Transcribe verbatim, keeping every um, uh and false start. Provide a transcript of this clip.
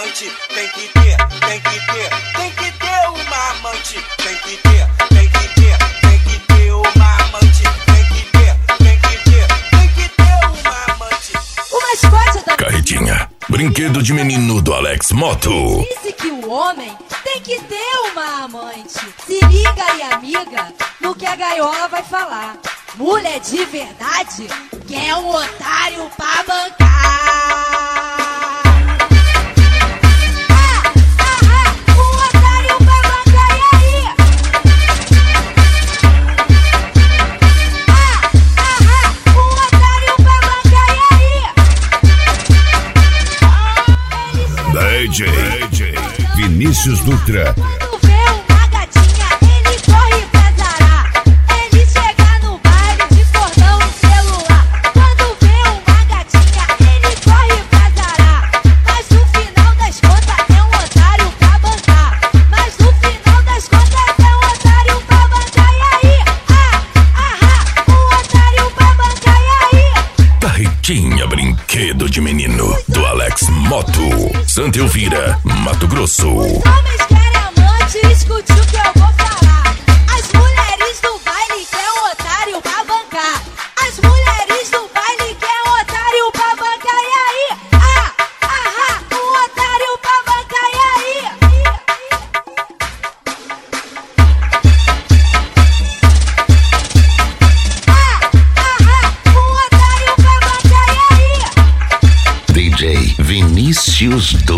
amante. Tem que ter, tem que ter, tem que ter uma amante. Tem que ter, tem que ter, tem que ter uma amante. Tem que ter, tem que ter, tem que ter uma amante. O mascote da Carretinha, brinquedo de menino do Alex Moto. disse que o homem tem que ter uma amante. Se liga aí, amiga, no que a gaiola vai falar. Mulher de verdade quer um otário pra bancar. Ah, ah, ah, um otário pra bancar, e aí? Ah, ah, ah, um otário pra bancar, e aí? D J, D J Vinícius Dutra. Quando vê uma gatinha, ele corre pra zarar. Ele chega no baile de cordão e celular. Quando vê uma gatinha, ele corre pra zarar. Mas no final das contas é um otário pra bancar. Mas no final das contas é um otário pra bancar, e aí? Ah, ah, ah, um otário pra bancar, e aí? Carretinha, brinquedo de menino do Alex Moto. Santa Elvira, Mato Grosso. Homens querem amante, escute o que eu vou falar. As mulheres do baile querem um otário pra bancar. As mulheres do baile querem um otário pra bancar, e aí? Ah, ah, ah, um otário pra bancar, e aí? Ah, ah, ah, um otário pra bancar, e aí? D J Vinícius